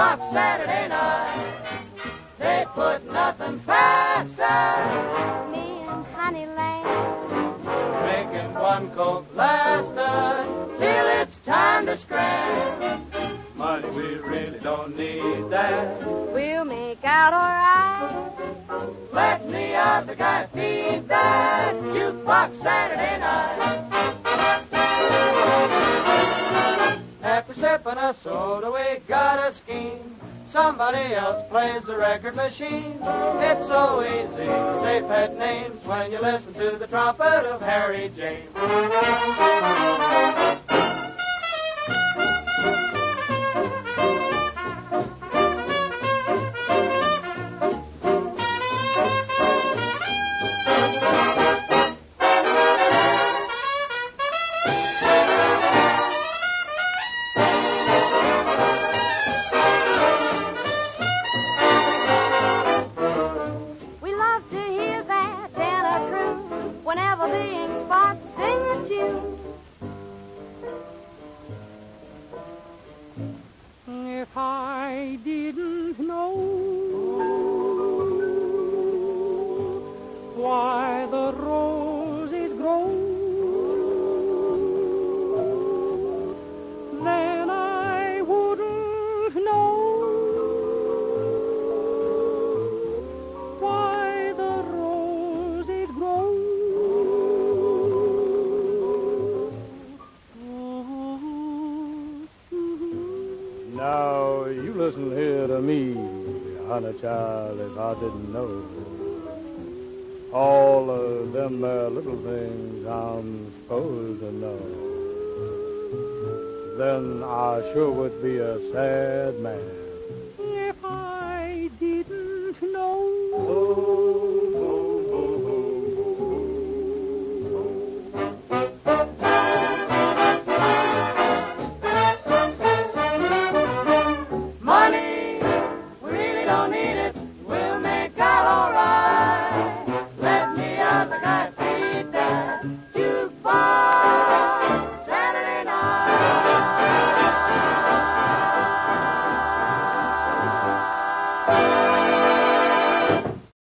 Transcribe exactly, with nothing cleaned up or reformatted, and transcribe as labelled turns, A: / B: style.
A: jukebox Saturday night. They put nothing faster.
B: Me and Honey Lamb.
A: Making one Coke last us till it's time to scram. Money, we really don't need that.
B: We'll make out all right.
A: Let me out the guy feed that jukebox Saturday night. After sipping a soda, we got a scheme. Somebody else plays the record machine. It's so easy to say pet names when you listen to the trumpet of Harry James.
C: If I didn't know why the roses grow, then I wouldn't know why the roses grow.
D: Now, you listen here to me, honey child, if I didn't know all of them there little things I'm supposed to know, then I sure would be a sad man.